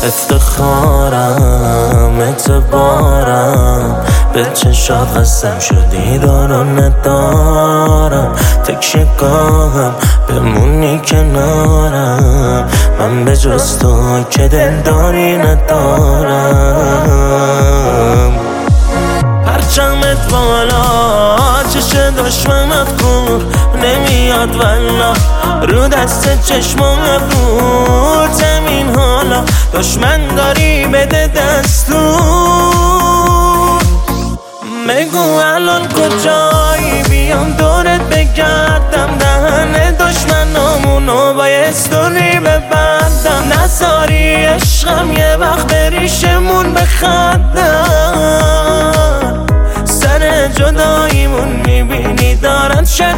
افتخارم، اعتبارم، به چشات قسم شدی دارو ندارم. تکیه گاهم بمونی کنارم، من به جز تو که دلداری ندارم. پرچمت بالا چش دشمنت کور نمیاد والا، رو دست چشمم ابرو زمین حالا. دشمن داری بده دستور، بگو الان کجایی بیام دورت بگردم. دهن دشمنامونو با یه استوری ببندم، نذاری عشقم یه وقت بریشمون بخندم. سر جداییمون میبینی دارن شد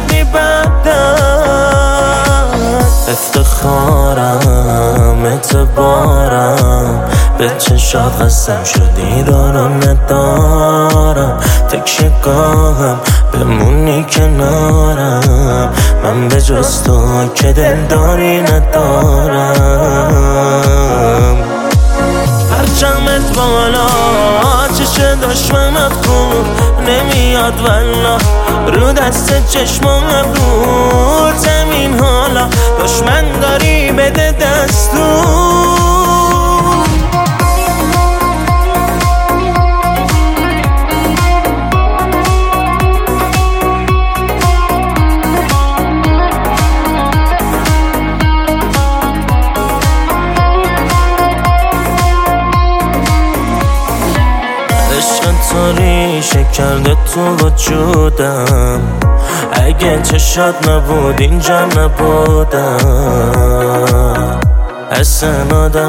میبندن. افتخارم، اعتبارم، به چشات قسم شدی دارو ندارم. تکیه گاهم بمونی کنارم، من به جز تو که دلداری ندارم. پرچمت بالا چش دشمنت کور نمیاد والا، رو دست چشمم ابرو زمین حالا. دشمن داری بده دستور. عشق تو ریشه کرده تو وجودم، اگه چشات نبود اینجا نبودم. اصلا آدم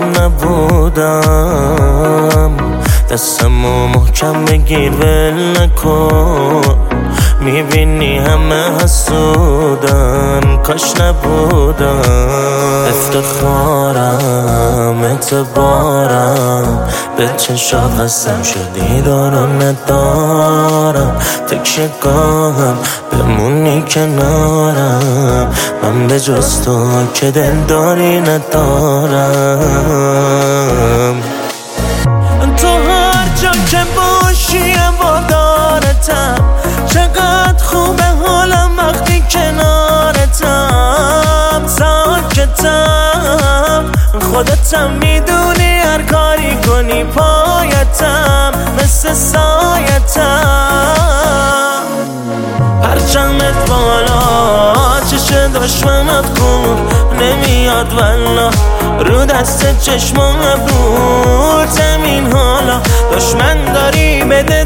نبودم، دستمو محکم بگیر ول نکن. میبینی همه حسودن، کاش نبودم. افتخارم، اعتبارم، به چشات قسم شدی دارو ندارم. تکیه گاهم بمونی کنارم، من به جز تو که دلداری ندارم. تو هر جا که باشی وادارتم، چقدر خوبه حالم وقتی کنارتم. ساکتم، خودتم میدونی هر کاری کنی پایتم مثل سایتم. پرچمت بالا چش دشمنت کور نمیاد والا، رو دست چشمم ابرو زمین حالا. دشمن داری بده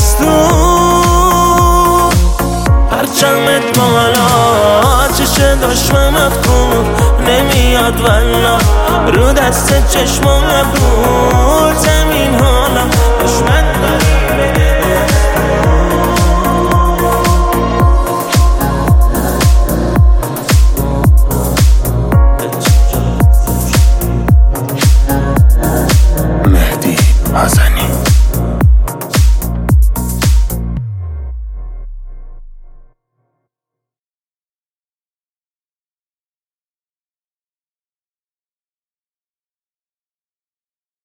دستور، پرچمت بالا چش دشمنت کور نمیاد والا، رو دست چشمم ابرو زمین حالا.